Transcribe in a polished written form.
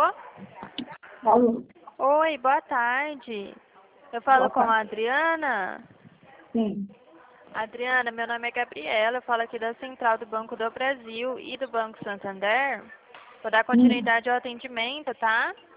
Alô? Alô? Oi, boa tarde. Eu falo Boa com a tarde. Adriana. Sim. Adriana, meu nome é Gabriela, eu falo aqui da Central do Banco do Brasil e do Banco Santander. Vou dar continuidade ao atendimento, tá?